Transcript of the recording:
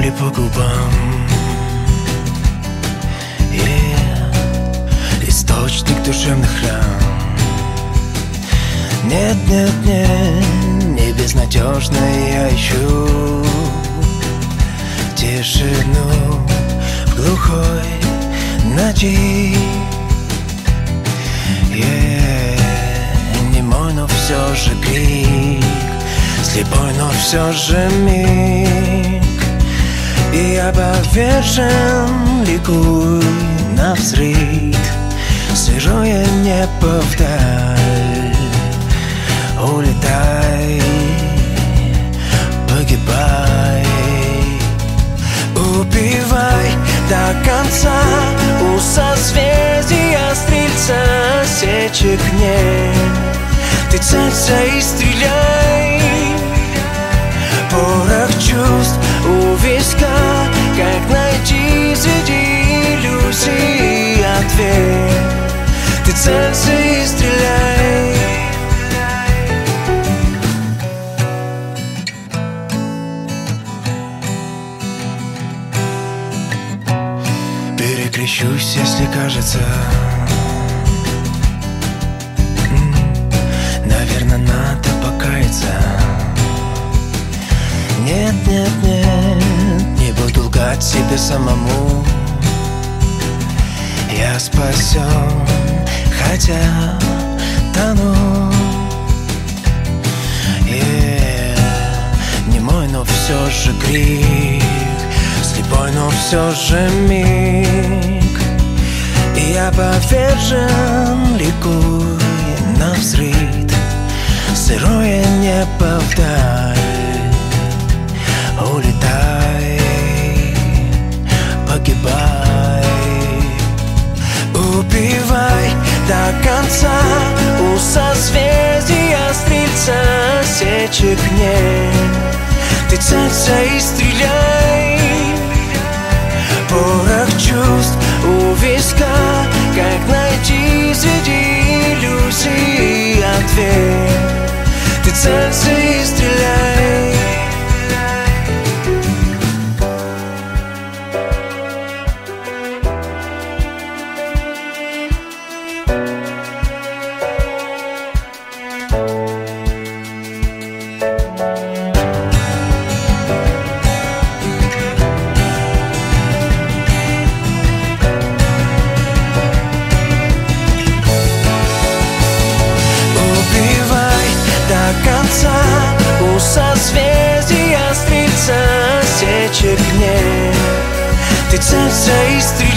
и по губам. Источник душевных ран. Нет, нет, нет, не безнадежно я ищу тишину в глухой ночи. Немой, но все же крик, слепой, но все же миг. И я повержен, ликуй навзрыд. Сырое небо вдаль, улетай, погибай. Убивай до конца, у созвездия Стрельца сечек нет. Ты целься и стреляй. Порох чувств у виска, как найти среди иллюзий ответ. Ты целься и стреляй. Перекрещусь, если кажется. Наверное, надо покаяться. Нет, нет, нет, не буду лгать себе самому. Я спасен, хотя тону. Немой, но все же крик, слепой, но все же миг. И я повержен, ликуй навзрыд. Сырое небо вдаль, улетай, погибай. Убивай до конца, у созвездия Стрельца сечек нет. Ты целься и стреляй. Порох чувств у виска, как найти среди иллюзий ответ. Ты целься и стреляй. У созвездия Стрельца сечек нет. Ты целься и стреляй.